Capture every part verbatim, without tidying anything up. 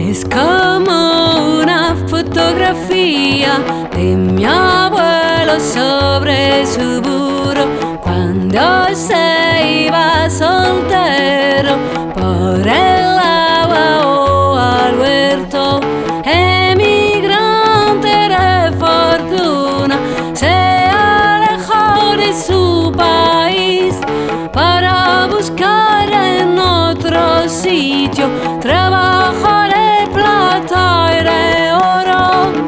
Es como una fotografía de mi abuelo sobre su burro cuando se iba soltero por el agua o al huerto. Emigrante de fortuna, se alejó de su país para buscar en otro sitio trabajo de plata y de oro.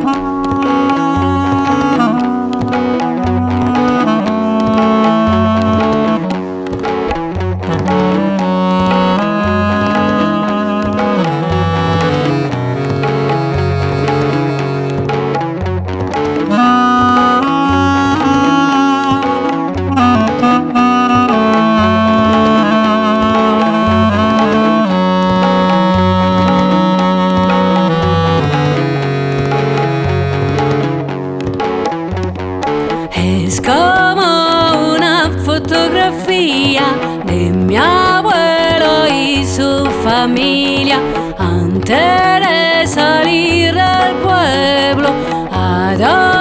Es como una fotografía de mi abuelo y su familia antes de salir del pueblo a